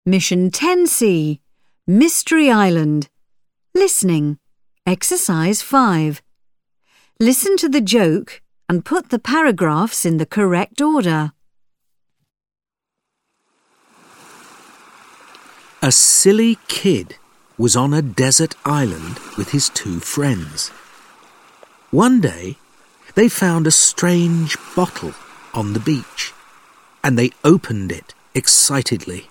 Mission 10C, Mystery Island. Listening. Exercise 5. Listen to the joke and put the paragraphs in the correct order. A silly kid was on a desert island with his 2 friends. One day, they found a strange bottle on the beach, and they opened it excitedly.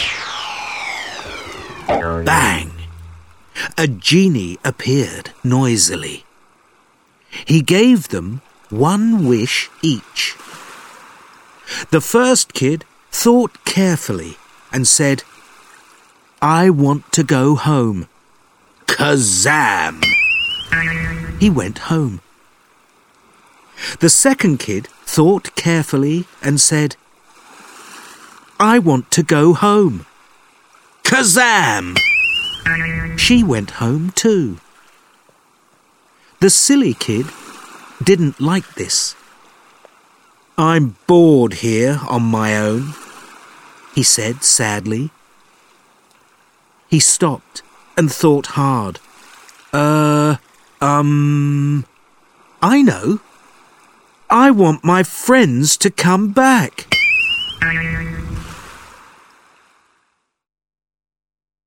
Bang! A genie appeared noisily. He gave them 1 wish each. The first kid thought carefully and said, "I want to go home." Kazam! He went home. The second kid thought carefully and said, "I want to go home." Kazam! She went home too. The silly kid didn't like this. "I'm bored here on my own," he said sadly. He stopped and thought hard. I know. I want my friends to come back."